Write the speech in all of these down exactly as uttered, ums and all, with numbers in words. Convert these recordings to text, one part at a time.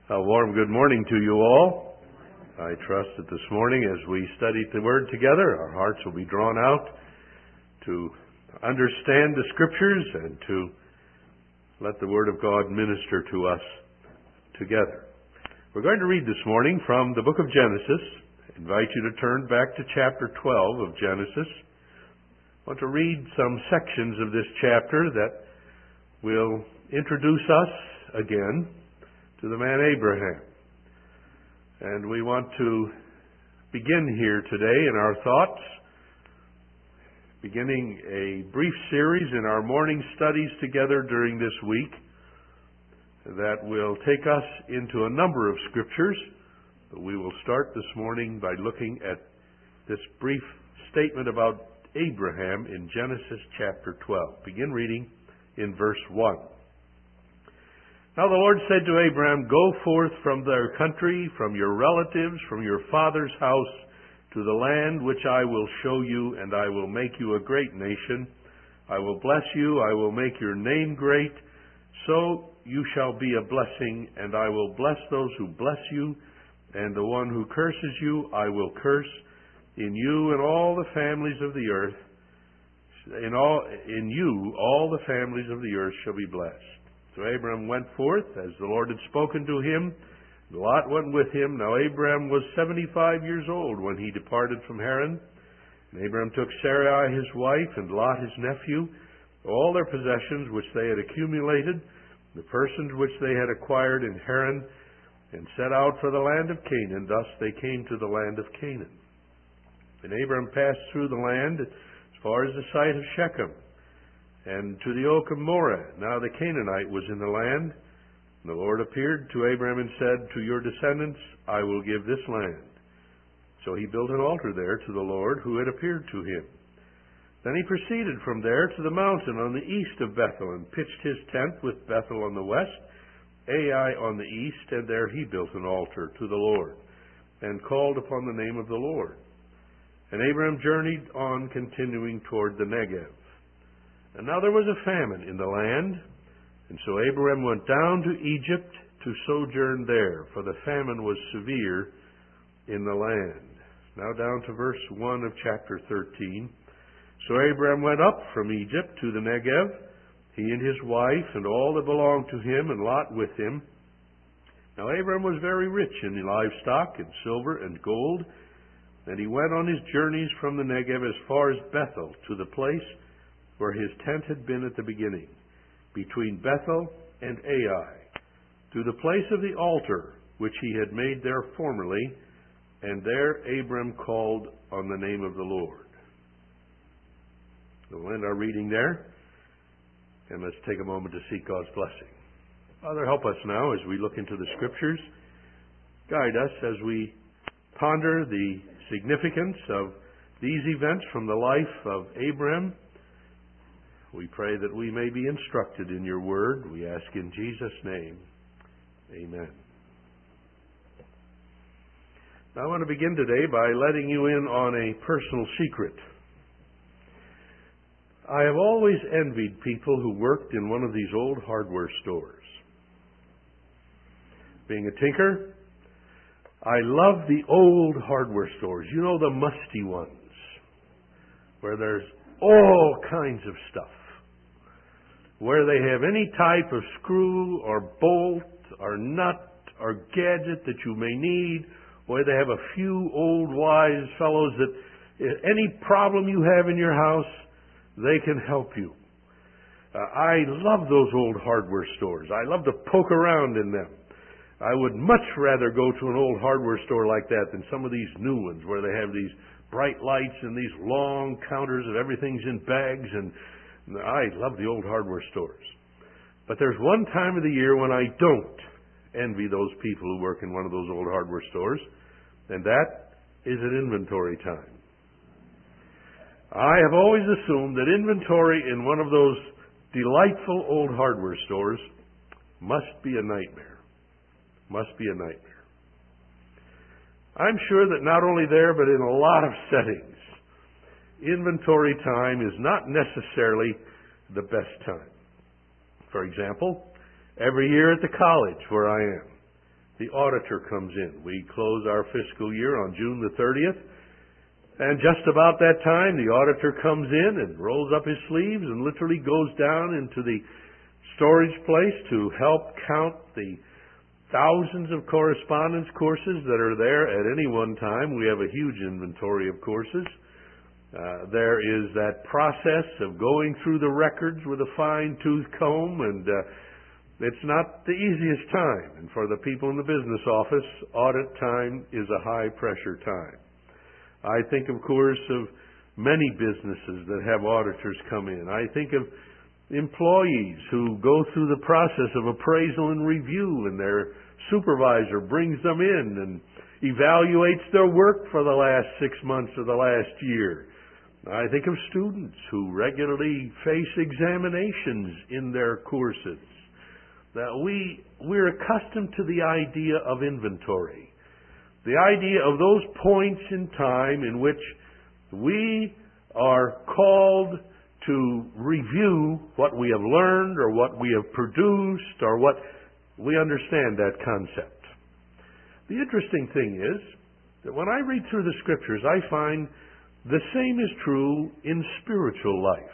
A warm good morning to you all. I trust that this morning as we study the Word together, our hearts will be drawn out to understand the Scriptures and to let the Word of God minister to us together. We're going to read this morning from the book of Genesis. I invite you to turn back to chapter twelve of Genesis. I want to read some sections of this chapter that will introduce us again to the man Abraham. And we want to begin here today in our thoughts, beginning a brief series in our morning studies together during this week that will take us into a number of scriptures. But we will start this morning by looking at this brief statement about Abraham in Genesis chapter twelve. Begin reading in verse one. Now the Lord said to Abraham, "Go forth from their country, from your relatives, from your father's house, to the land which I will show you, and I will make you a great nation. I will bless you, I will make your name great, so you shall be a blessing, and I will bless those who bless you, and the one who curses you I will curse. In you and all the families of the earth, in all in you all the families of the earth shall be blessed." So Abram went forth, as the Lord had spoken to him. Lot went with him. Now Abram was seventy-five years old when he departed from Haran. And Abram took Sarai his wife, and Lot his nephew, all their possessions which they had accumulated, the persons which they had acquired in Haran, and set out for the land of Canaan. Thus they came to the land of Canaan. And Abram passed through the land as far as the site of Shechem, and to the oak of Moreh. Now the Canaanite was in the land. And the Lord appeared to Abram and said, "To your descendants I will give this land." So he built an altar there to the Lord who had appeared to him. Then he proceeded from there to the mountain on the east of Bethel, and pitched his tent with Bethel on the west, Ai on the east, and there he built an altar to the Lord, and called upon the name of the Lord. And Abram journeyed on, continuing toward the Negev. And now there was a famine in the land, and so Abraham went down to Egypt to sojourn there, for the famine was severe in the land. Now down to verse one of chapter thirteen. So Abraham went up from Egypt to the Negev, he and his wife, and all that belonged to him, and Lot with him. Now Abraham was very rich in livestock, and silver, and gold, and he went on his journeys from the Negev as far as Bethel, to the place where his tent had been at the beginning, between Bethel and Ai, to the place of the altar which he had made there formerly, and there Abram called on the name of the Lord. We'll end our reading there, and let's take a moment to seek God's blessing. Father, help us now as we look into the Scriptures. Guide us as we ponder the significance of these events from the life of Abram. We pray that we may be instructed in your word. We ask in Jesus' name. Amen. Now I want to begin today by letting you in on a personal secret. I have always envied people who worked in one of these old hardware stores. Being a tinker, I love the old hardware stores. You know, the musty ones, where there's all kinds of stuff, where they have any type of screw or bolt or nut or gadget that you may need, where they have a few old wise fellows that any problem you have in your house, they can help you. Uh, I love those old hardware stores. I love to poke around in them. I would much rather go to an old hardware store like that than some of these new ones where they have these bright lights and these long counters of everything's in bags, and I love the old hardware stores. But there's one time of the year when I don't envy those people who work in one of those old hardware stores, and that is at inventory time. I have always assumed that inventory in one of those delightful old hardware stores must be a nightmare. Must be a nightmare. I'm sure that not only there, but in a lot of settings, inventory time is not necessarily the best time. For example, every year at the college where I am, the auditor comes in. We close our fiscal year on June the thirtieth, and just about that time, the auditor comes in and rolls up his sleeves and literally goes down into the storage place to help count the thousands of correspondence courses that are there at any one time. We have a huge inventory of courses. Uh, there is that process of going through the records with a fine-tooth comb, and uh, it's not the easiest time. And for the people in the business office, audit time is a high-pressure time. I think, of course, of many businesses that have auditors come in. I think of employees who go through the process of appraisal and review, and their supervisor brings them in and evaluates their work for the last six months or the last year. I think of students who regularly face examinations in their courses. That we, we're accustomed to the idea of inventory. The idea of those points in time in which we are called to review what we have learned or what we have produced or what we understand that concept. The interesting thing is that when I read through the Scriptures, I find the same is true in spiritual life.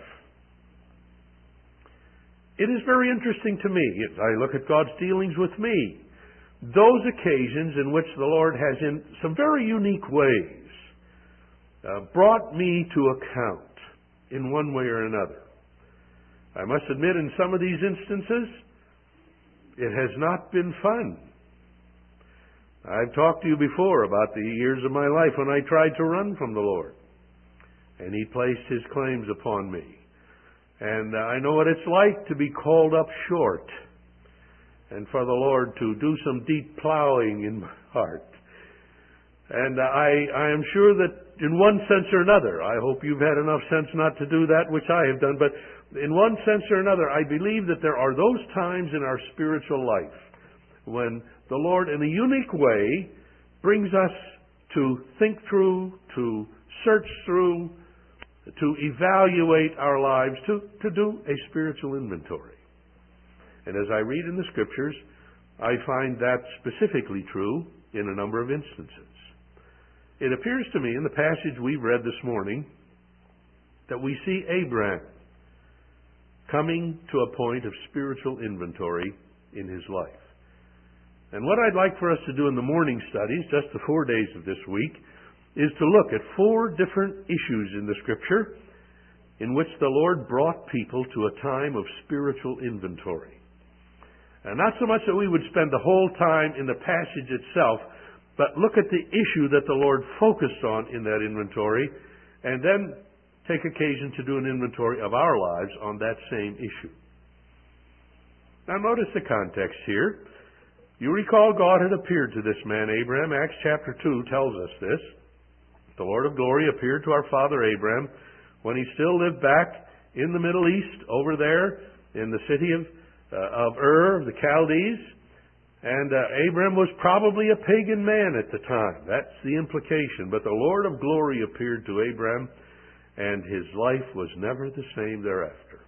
It is very interesting to me, as I look at God's dealings with me, those occasions in which the Lord has in some very unique ways uh, brought me to account in one way or another. I must admit, in some of these instances, it has not been fun. I've talked to you before about the years of my life when I tried to run from the Lord, and He placed His claims upon me. And uh, I know what it's like to be called up short, and for the Lord to do some deep plowing in my heart. And uh, I, I am sure that in one sense or another, I hope you've had enough sense not to do that which I have done, but in one sense or another, I believe that there are those times in our spiritual life when the Lord, in a unique way, brings us to think through, to search through, to evaluate our lives, to, to do a spiritual inventory. And as I read in the Scriptures, I find that specifically true in a number of instances. It appears to me in the passage we've read this morning that we see Abraham coming to a point of spiritual inventory in his life. And what I'd like for us to do in the morning studies, just the four days of this week, is to look at four different issues in the Scripture in which the Lord brought people to a time of spiritual inventory. And not so much that we would spend the whole time in the passage itself, but look at the issue that the Lord focused on in that inventory, and then take occasion to do an inventory of our lives on that same issue. Now notice the context here. You recall God had appeared to this man Abraham. Acts chapter two tells us this. The Lord of glory appeared to our father Abraham when he still lived back in the Middle East, over there in the city of, uh, of Ur, the Chaldees. And uh, Abraham was probably a pagan man at the time. That's the implication. But the Lord of glory appeared to Abraham, and his life was never the same thereafter.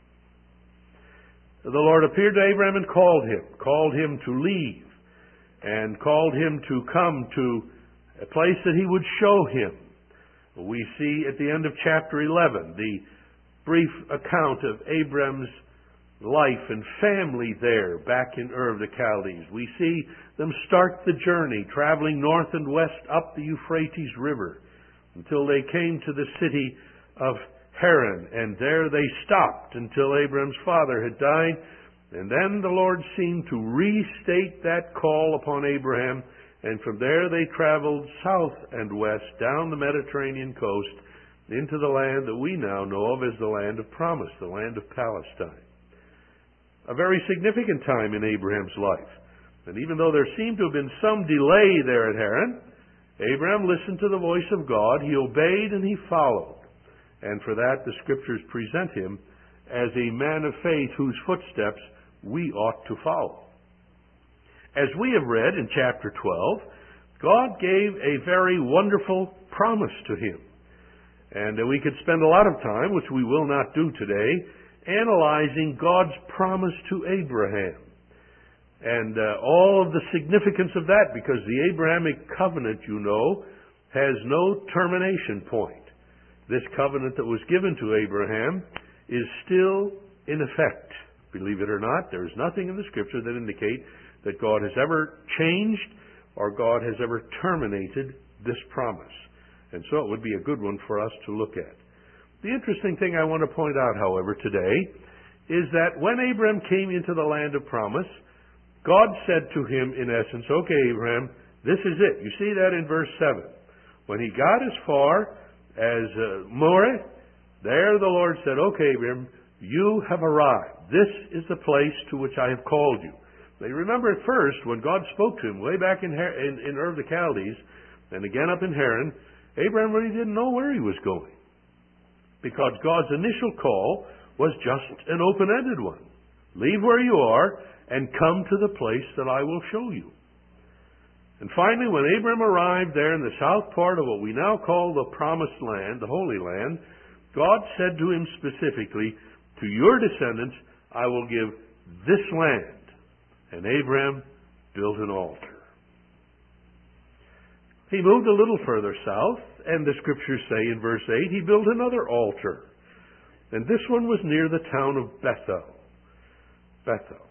The Lord appeared to Abraham and called him, called him to leave, and called him to come to a place that he would show him. We see at the end of chapter eleven the brief account of Abraham's life and family there back in Ur of the Chaldees. We see them start the journey, traveling north and west up the Euphrates River until they came to the city of Haran, and there they stopped until Abraham's father had died. And then the Lord seemed to restate that call upon Abraham, and from there they traveled south and west down the Mediterranean coast into the land that we now know of as the land of promise, the land of Palestine. A very significant time in Abraham's life. And even though there seemed to have been some delay there at Haran, Abraham listened to the voice of God, he obeyed, and he followed. And for that the Scriptures present him as a man of faith whose footsteps we ought to follow. As we have read in chapter twelve, God gave a very wonderful promise to him. And we could spend a lot of time, which we will not do today, analyzing God's promise to Abraham. and uh, all of the significance of that, because the Abrahamic covenant, you know, has no termination point. This covenant that was given to Abraham is still in effect. Believe it or not, there is nothing in the Scripture that indicates that God has ever changed or God has ever terminated this promise. And so it would be a good one for us to look at. The interesting thing I want to point out, however, today is that when Abraham came into the land of promise, God said to him, in essence, okay, Abraham, this is it. You see that in verse seven. When he got as far as uh, Moreh, there the Lord said, okay, Abraham, you have arrived. This is the place to which I have called you. Now, you remember at first, when God spoke to him way back in, Her- in, in Ur of the Chaldees, and again up in Haran, Abraham really didn't know where he was going, because God's initial call was just an open-ended one. Leave where you are and come to the place that I will show you. And finally, when Abraham arrived there in the south part of what we now call the Promised Land, the Holy Land, God said to him specifically, to your descendants I will give this land. And Abraham built an altar. He moved a little further south, and the Scriptures say in verse eight, he built another altar. And this one was near the town of Bethel. Bethel.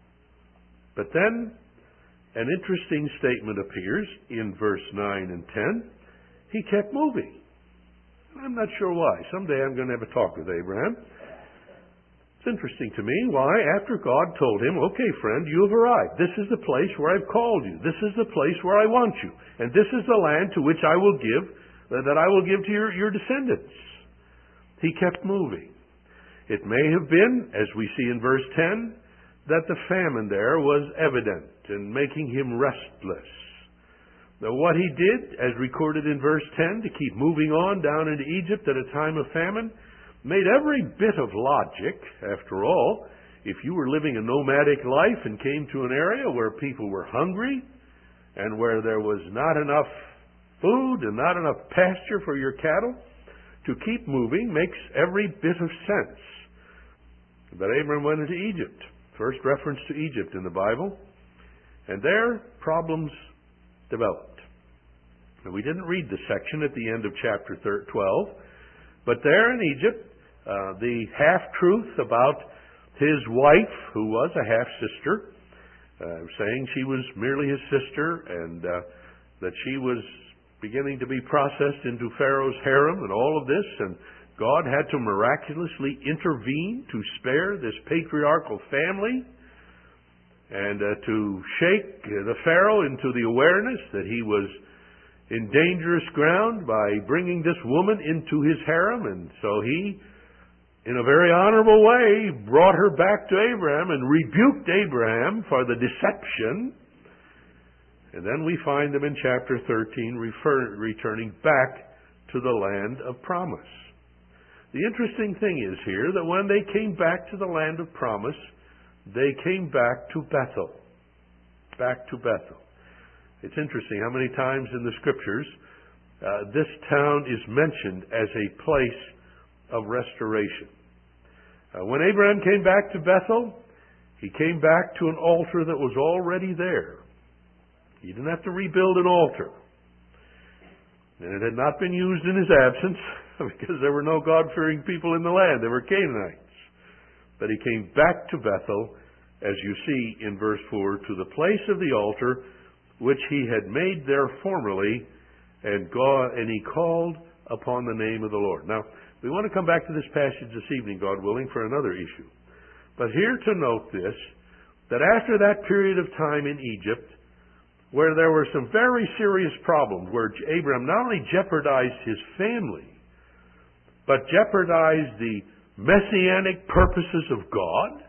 But then an interesting statement appears in verse nine and ten. He kept moving. I'm not sure why. Someday I'm going to have a talk with Abraham. It's interesting to me why, after God told him, okay, friend, you have arrived. This is the place where I've called you. This is the place where I want you. And this is the land to which I will give, uh, that I will give to your, your descendants. He kept moving. It may have been, as we see in verse ten, that the famine there was evident and making him restless. Now, what he did, as recorded in verse ten, to keep moving on down into Egypt at a time of famine, made every bit of logic. After all, if you were living a nomadic life and came to an area where people were hungry and where there was not enough food and not enough pasture for your cattle, to keep moving makes every bit of sense. But Abraham went into Egypt. First reference to Egypt in the Bible. And there, problems developed. And we didn't read the section at the end of chapter twelve. But there in Egypt, uh, the half-truth about his wife, who was a half-sister, uh, saying she was merely his sister and uh, that she was beginning to be processed into Pharaoh's harem and all of this, and God had to miraculously intervene to spare this patriarchal family and uh, to shake the Pharaoh into the awareness that he was in dangerous ground by bringing this woman into his harem. And so he, in a very honorable way, brought her back to Abraham and rebuked Abraham for the deception. And then we find them in chapter thirteen refer, returning back to the land of promise. The interesting thing is here that when they came back to the land of promise, they came back to Bethel. Back to Bethel. It's interesting how many times in the Scriptures uh, this town is mentioned as a place of restoration. Uh, when Abraham came back to Bethel, he came back to an altar that was already there. He didn't have to rebuild an altar. And it had not been used in his absence because there were no God-fearing people in the land. They were Canaanites. But he came back to Bethel, as you see in verse four, to the place of the altar which he had made there formerly, and God, and he called upon the name of the Lord. Now, we want to come back to this passage this evening, God willing, for another issue. But here to note this, that after that period of time in Egypt, where there were some very serious problems, where Abraham not only jeopardized his family, but jeopardized the messianic purposes of God,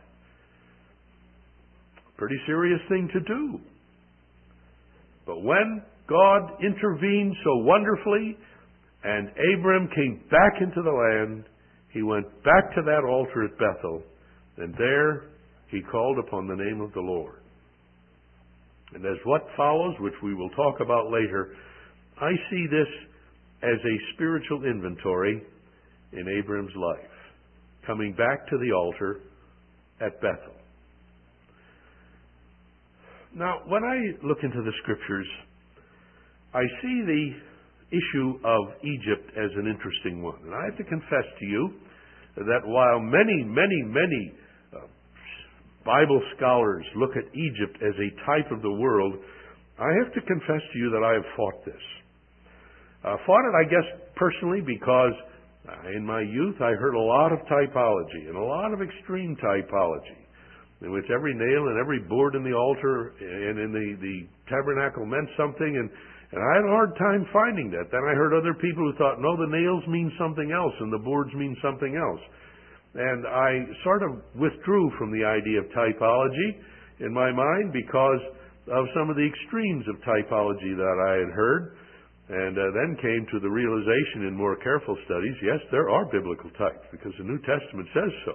pretty serious thing to do. But when God intervened so wonderfully and Abraham came back into the land, he went back to that altar at Bethel, and there he called upon the name of the Lord. And as what follows, which we will talk about later, I see this as a spiritual inventory in Abraham's life, coming back to the altar at Bethel. Now, when I look into the Scriptures, I see the issue of Egypt as an interesting one. And I have to confess to you that while many, many, many uh, Bible scholars look at Egypt as a type of the world, I have to confess to you that I have fought this. Uh, fought it, I guess, personally because uh, in my youth I heard a lot of typology and a lot of extreme typology, in which every nail and every board in the altar and in the, the tabernacle meant something, and, and I had a hard time finding that. Then I heard other people who thought, no, the nails mean something else and the boards mean something else. And I sort of withdrew from the idea of typology in my mind because of some of the extremes of typology that I had heard, and uh, then came to the realization in more careful studies, yes, there are biblical types, because the New Testament says so.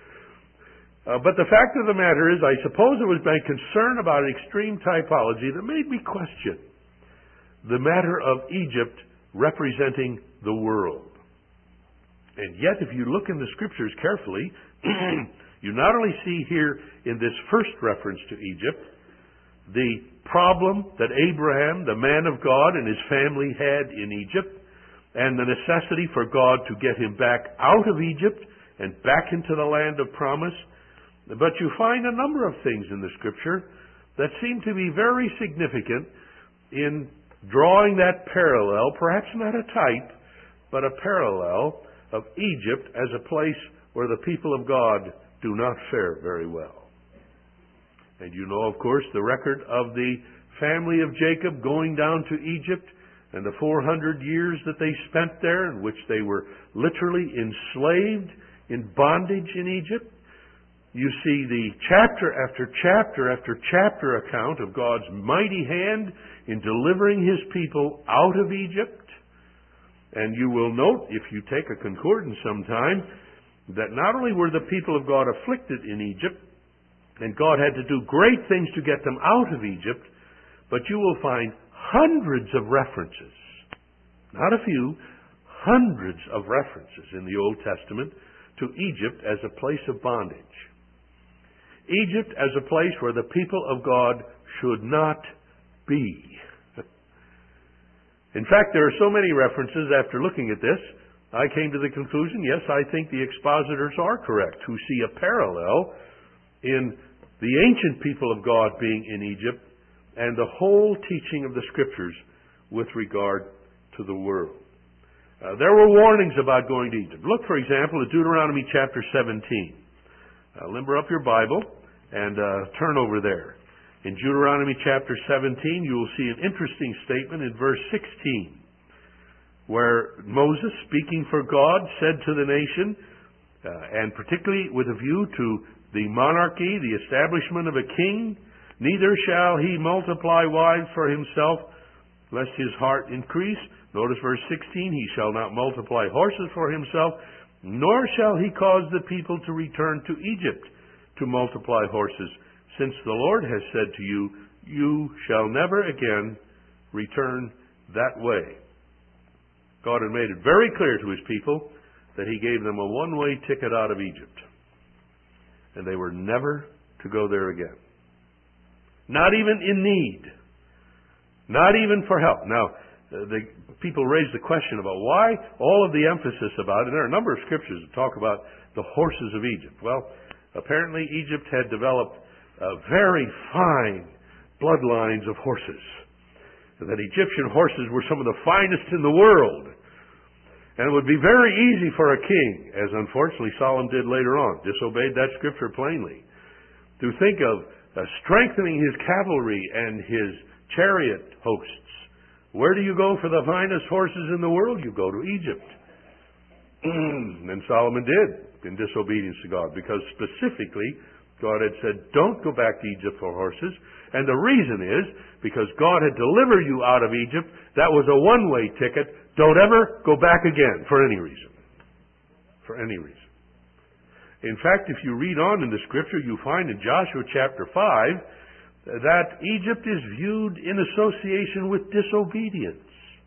Uh, but the fact of the matter is, I suppose it was my concern about extreme typology that made me question the matter of Egypt representing the world. And yet, if you look in the Scriptures carefully, you not only see here in this first reference to Egypt the problem that Abraham, the man of God, and his family had in Egypt, and the necessity for God to get him back out of Egypt and back into the land of promise, but you find a number of things in the Scripture that seem to be very significant in drawing that parallel, perhaps not a type, but a parallel of Egypt as a place where the people of God do not fare very well. And you know, of course, the record of the family of Jacob going down to Egypt and the four hundred years that they spent there, in which they were literally enslaved in bondage in Egypt. You see the chapter after chapter after chapter account of God's mighty hand in delivering His people out of Egypt. And you will note, if you take a concordance sometime, that not only were the people of God afflicted in Egypt, and God had to do great things to get them out of Egypt, but you will find hundreds of references, not a few, hundreds of references in the Old Testament to Egypt as a place of bondage. Egypt as a place where the people of God should not be. In fact, there are so many references after looking at this, I came to the conclusion, yes, I think the expositors are correct, who see a parallel in the ancient people of God being in Egypt and the whole teaching of the Scriptures with regard to the world. Uh, there were warnings about going to Egypt. Look, for example, at Deuteronomy chapter seventeen. Uh, limber up your Bible and uh, turn over there. In Deuteronomy chapter seventeen, you will see an interesting statement in verse sixteen, where Moses, speaking for God, said to the nation, uh, and particularly with a view to the monarchy, the establishment of a king, neither shall he multiply wives for himself, lest his heart increase. Notice verse sixteen, he shall not multiply horses for himself, nor shall he cause the people to return to Egypt to multiply horses, since the Lord has said to you, you shall never again return that way. God had made it very clear to His people that He gave them a one-way ticket out of Egypt. And they were never to go there again. Not even in need. Not even for help. Now, the people raise the question about why all of the emphasis about it. And there are a number of scriptures that talk about the horses of Egypt. Well, apparently Egypt had developed uh, very fine bloodlines of horses. That Egyptian horses were some of the finest in the world. And it would be very easy for a king, as unfortunately Solomon did later on, disobeyed that scripture plainly, to think of uh, strengthening his cavalry and his chariot hosts. Where do you go for the finest horses in the world? You go to Egypt. And Solomon did, in disobedience to God, because specifically God had said, don't go back to Egypt for horses. And the reason is because God had delivered you out of Egypt. That was a one-way ticket. Don't ever go back again for any reason. For any reason. In fact, if you read on in the Scripture, you find in Joshua chapter five that Egypt is viewed in association with disobedience.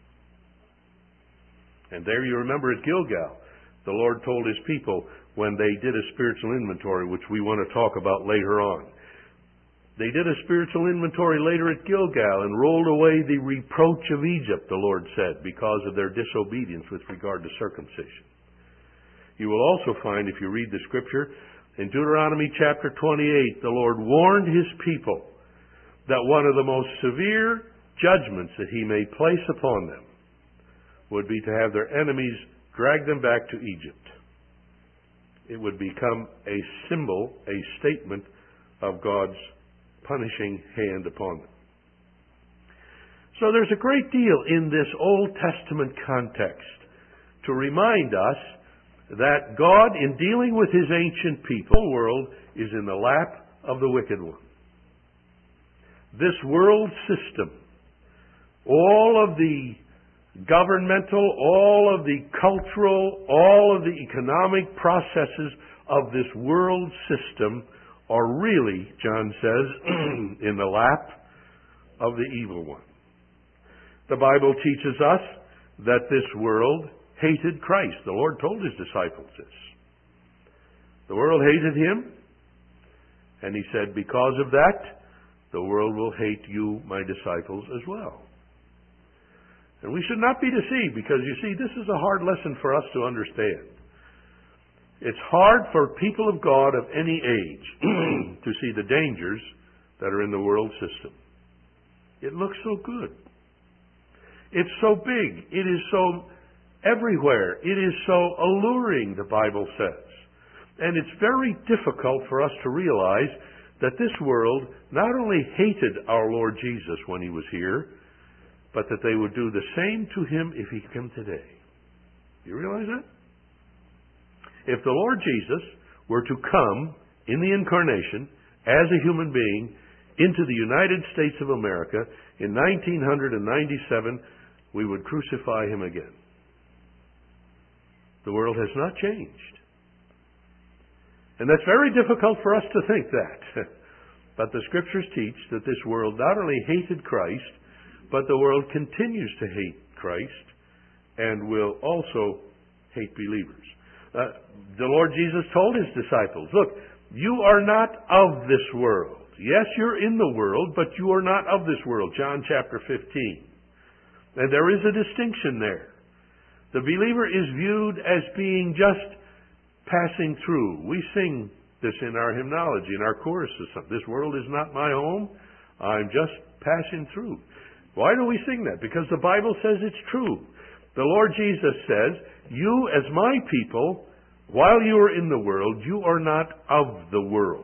And there you remember at Gilgal, the Lord told His people when they did a spiritual inventory, which we want to talk about later on, They did a spiritual inventory later at Gilgal and rolled away the reproach of Egypt, the Lord said, because of their disobedience with regard to circumcision. You will also find, if you read the scripture, in Deuteronomy chapter twenty-eight, the Lord warned his people that one of the most severe judgments that he may place upon them would be to have their enemies drag them back to Egypt. It would become a symbol, a statement of God's punishing hand upon them. So there's a great deal in this Old Testament context to remind us that God, in dealing with his ancient people, the world is in the lap of the wicked one. This world system, all of the governmental, all of the cultural, all of the economic processes of this world system are really, John says, in the lap of the evil one. The Bible teaches us that this world hated Christ. The Lord told his disciples this. The world hated him, and he said, because of that, the world will hate you, my disciples, as well. And we should not be deceived, because you see, this is a hard lesson for us to understand. It's hard for people of God of any age to see the dangers that are in the world system. It looks so good. It's so big. It is so everywhere. It is so alluring, the Bible says. And it's very difficult for us to realize that this world not only hated our Lord Jesus when he was here, but that they would do the same to him if he came today. You realize that? If the Lord Jesus were to come in the incarnation as a human being into the United States of America in nineteen ninety-seven, we would crucify him again. The world has not changed. And that's very difficult for us to think that. But the Scriptures teach that this world not only hated Christ, but the world continues to hate Christ and will also hate believers. Uh, the Lord Jesus told his disciples, look, you are not of this world. Yes, you're in the world, but you are not of this world. John chapter fifteen. And there is a distinction there. The believer is viewed as being just passing through. We sing this in our hymnology, in our choruses. This world is not my home. I'm just passing through. Why do we sing that? Because the Bible says it's true. The Lord Jesus says, you as my people, while you are in the world, you are not of the world.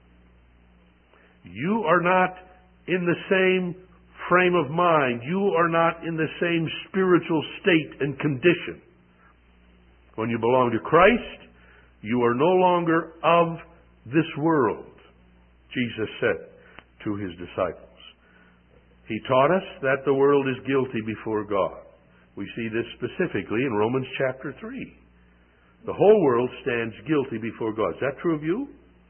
You are not in the same frame of mind. You are not in the same spiritual state and condition. When you belong to Christ, you are no longer of this world, Jesus said to his disciples. He taught us that the world is guilty before God. We see this specifically in Romans chapter three. The whole world stands guilty before God. Is that true of you?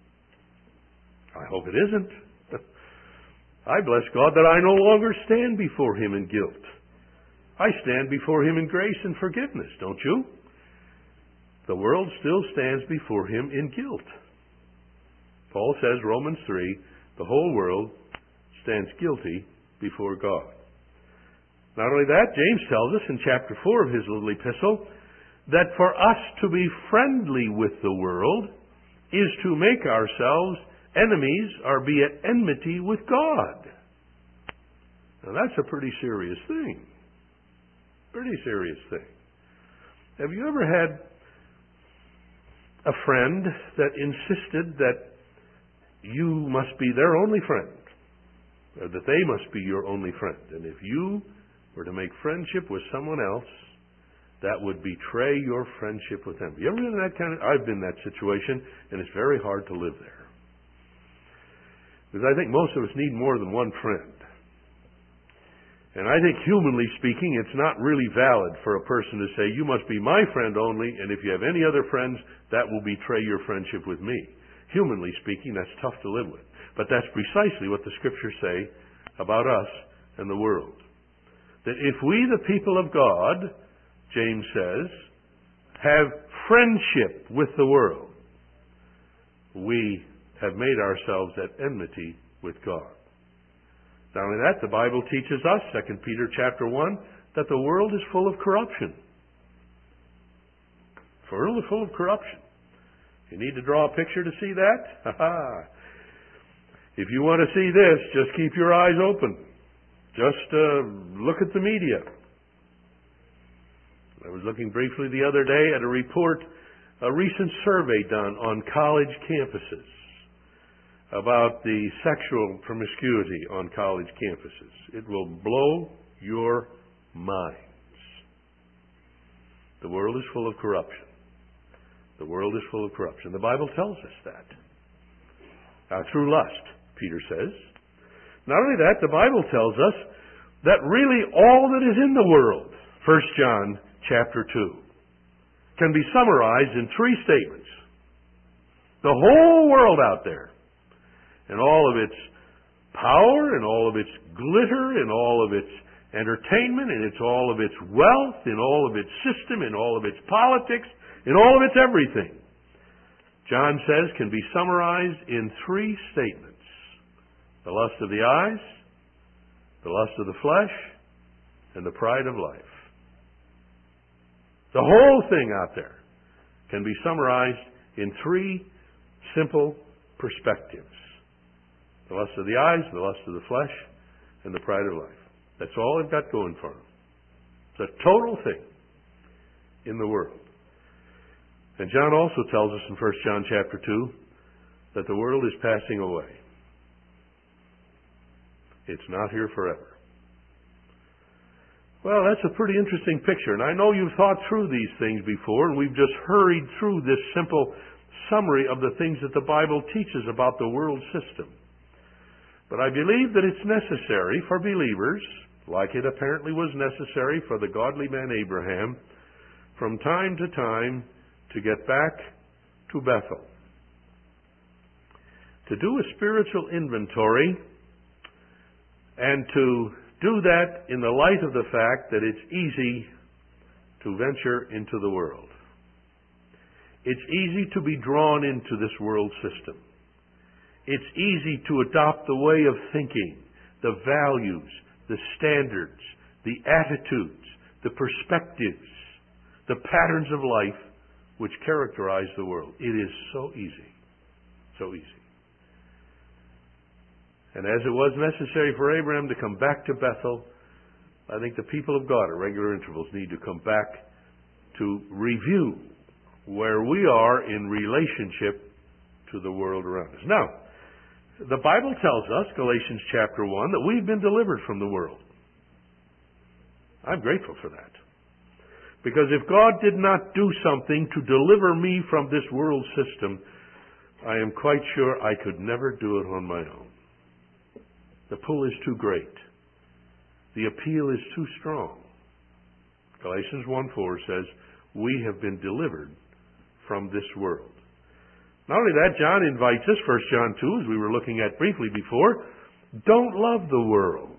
I hope it isn't. I bless God that I no longer stand before him in guilt. I stand before him in grace and forgiveness, don't you? The world still stands before him in guilt. Paul says, Romans three, the whole world stands guilty before God. Not only that, James tells us in chapter four of his little epistle that for us to be friendly with the world is to make ourselves enemies or be at enmity with God. Now that's a pretty serious thing. Pretty serious thing. Have you ever had a friend that insisted that you must be their only friend, or that they must be your only friend? And if you were to make friendship with someone else, that would betray your friendship with them. You ever been in that kind of... I've been in that situation, and it's very hard to live there. Because I think most of us need more than one friend. And I think, humanly speaking, it's not really valid for a person to say, you must be my friend only, and if you have any other friends, that will betray your friendship with me. Humanly speaking, that's tough to live with. But that's precisely what the Scriptures say about us and the world. That if we, the people of God, James says, have friendship with the world, we have made ourselves at enmity with God. Not only that, the Bible teaches us, Second Peter chapter one, that the world is full of corruption. The world is full of corruption. You need to draw a picture to see that? Ha ha! If you want to see this, just keep your eyes open. Just uh, look at the media. I was looking briefly the other day at a report, a recent survey done on college campuses about the sexual promiscuity on college campuses. It will blow your minds. The world is full of corruption. The world is full of corruption. The Bible tells us that. Now, through lust, Peter says. Not only that, the Bible tells us that really all that is in the world, First John chapter two, can be summarized in three statements. The whole world out there, and all of its power, and all of its glitter, and all of its entertainment, and it's all of its wealth, and all of its system, and all of its politics, and all of its everything, John says, can be summarized in three statements. The lust of the eyes, the lust of the flesh, and the pride of life. The whole thing out there can be summarized in three simple perspectives. The lust of the eyes, the lust of the flesh, and the pride of life. That's all they've got going for them. It's a total thing in the world. And John also tells us in First John chapter two that the world is passing away. It's not here forever. Well, that's a pretty interesting picture, and I know you've thought through these things before, and we've just hurried through this simple summary of the things that the Bible teaches about the world system. But I believe that it's necessary for believers, like it apparently was necessary for the godly man Abraham, from time to time to get back to Bethel. To do a spiritual inventory, and to do that in the light of the fact that it's easy to venture into the world. It's easy to be drawn into this world system. It's easy to adopt the way of thinking, the values, the standards, the attitudes, the perspectives, the patterns of life which characterize the world. It is so easy. So easy. And as it was necessary for Abraham to come back to Bethel, I think the people of God at regular intervals need to come back to review where we are in relationship to the world around us. Now, the Bible tells us, Galatians chapter one, that we've been delivered from the world. I'm grateful for that. Because if God did not do something to deliver me from this world system, I am quite sure I could never do it on my own. The pull is too great. The appeal is too strong. Galatians one four says, we have been delivered from this world. Not only that, John invites us, First John two, as we were looking at briefly before, don't love the world.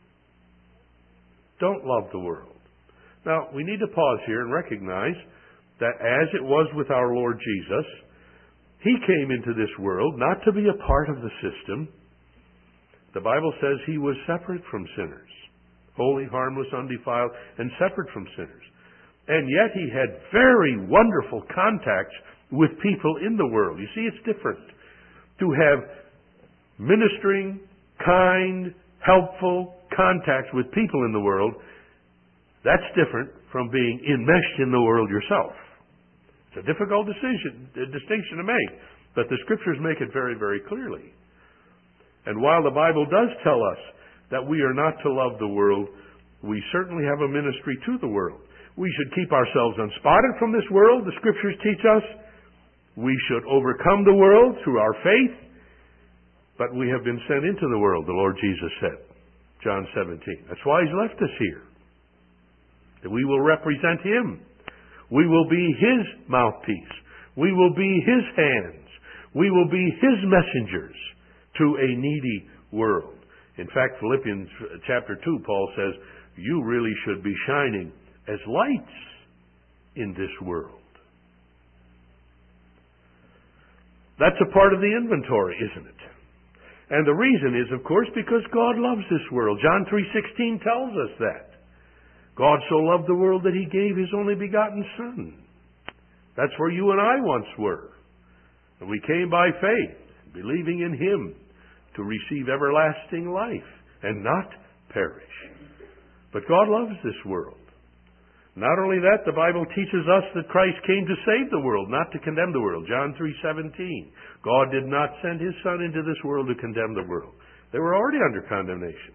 Don't love the world. Now, we need to pause here and recognize that as it was with our Lord Jesus, He came into this world not to be a part of the system. The Bible says He was separate from sinners, holy, harmless, undefiled, and separate from sinners. And yet He had very wonderful contacts with people in the world. You see, it's different to have ministering, kind, helpful contacts with people in the world. That's different from being enmeshed in the world yourself. It's a difficult decision, a distinction to make, but the Scriptures make it very, very clearly. And while the Bible does tell us that we are not to love the world, we certainly have a ministry to the world. We should keep ourselves unspotted from this world, the Scriptures teach us. We should overcome the world through our faith, but we have been sent into the world, the Lord Jesus said, John seventeen. That's why He's left us here. That we will represent Him. We will be His mouthpiece. We will be His hands. We will be His messengers to a needy world. In fact, Philippians chapter two, Paul says, you really should be shining as lights in this world. That's a part of the inventory, isn't it? And the reason is, of course, because God loves this world. John three sixteen tells us that. God so loved the world that He gave His only begotten Son. That's where you and I once were. And we came by faith, believing in Him, to receive everlasting life and not perish. But God loves this world. Not only that, the Bible teaches us that Christ came to save the world, not to condemn the world. John three seventeen. God did not send His Son into this world to condemn the world. They were already under condemnation.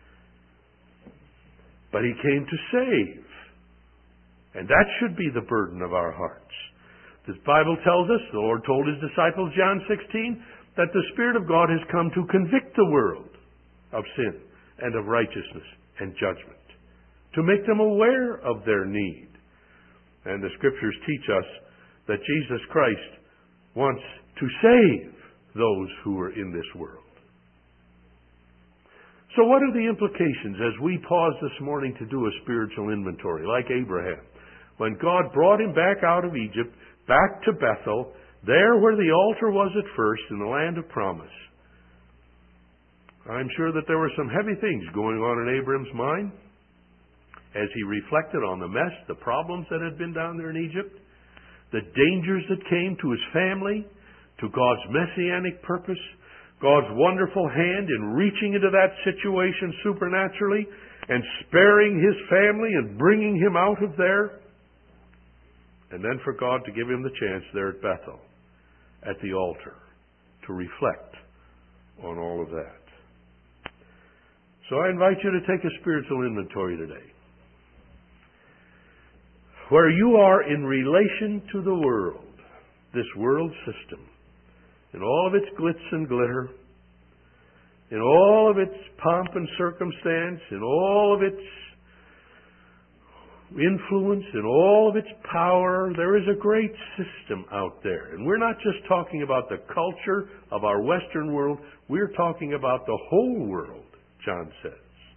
But He came to save. And that should be the burden of our hearts. The Bible tells us, the Lord told His disciples, John sixteen, that the Spirit of God has come to convict the world of sin and of righteousness and judgment, to make them aware of their need. And the Scriptures teach us that Jesus Christ wants to save those who are in this world. So what are the implications as we pause this morning to do a spiritual inventory, like Abraham? When God brought him back out of Egypt, back to Bethel, there where the altar was at first in the land of promise, I'm sure that there were some heavy things going on in Abraham's mind as he reflected on the mess, the problems that had been down there in Egypt, the dangers that came to his family, to God's messianic purpose, God's wonderful hand in reaching into that situation supernaturally and sparing his family and bringing him out of there. And then for God to give him the chance there at Bethel, at the altar, to reflect on all of that. So I invite you to take a spiritual inventory today. Where you are in relation to the world, this world system, in all of its glitz and glitter, in all of its pomp and circumstance, in all of its influence, in all of its power, there is a great system out there. And we're not just talking about the culture of our Western world, we're talking about the whole world, John says.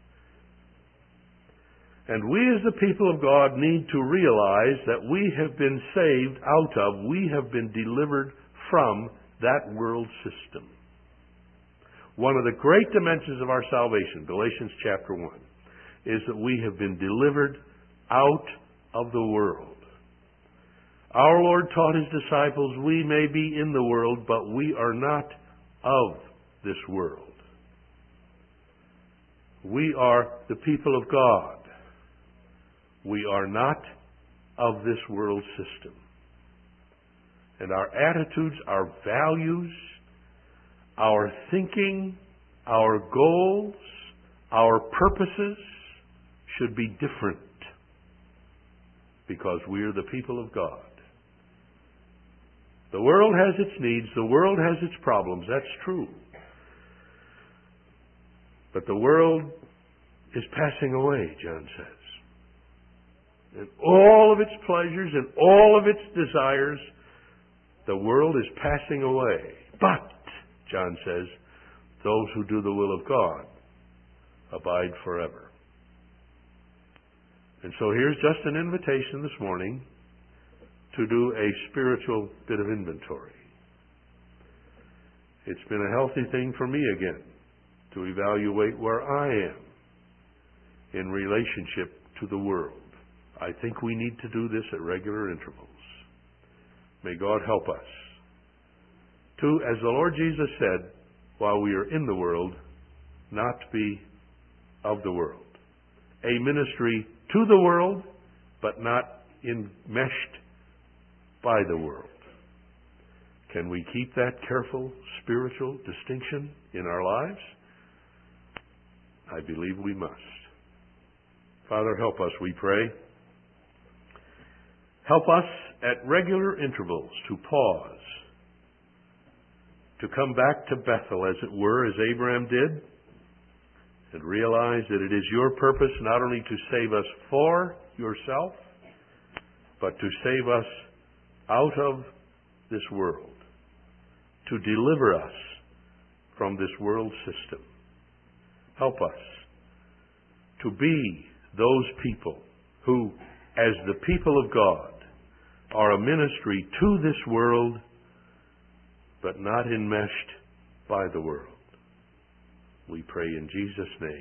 And we as the people of God need to realize that we have been saved out of, we have been delivered from that world system. One of the great dimensions of our salvation, Galatians chapter one, is that we have been delivered out of the world. Our Lord taught His disciples, we may be in the world, but we are not of this world. We are the people of God. We are not of this world system. And our attitudes, our values, our thinking, our goals, our purposes should be different because we are the people of God. The world has its needs, the world has its problems, that's true. But the world is passing away, John says. And all of its pleasures and all of its desires, the world is passing away. But, John says, those who do the will of God abide forever. And so here's just an invitation this morning to do a spiritual bit of inventory. It's been a healthy thing for me again to evaluate where I am in relationship to the world. I think we need to do this at regular intervals. May God help us to, as the Lord Jesus said, while we are in the world, not be of the world. A ministry to the world, but not enmeshed by the world. Can we keep that careful spiritual distinction in our lives? I believe we must. Father, help us, we pray. Help us at regular intervals to pause, to come back to Bethel, as it were, as Abraham did, and realize that it is your purpose not only to save us for yourself, but to save us out of this world, to deliver us from this world system. Help us to be those people who, as the people of God, are a ministry to this world, but not enmeshed by the world. We pray in Jesus' name.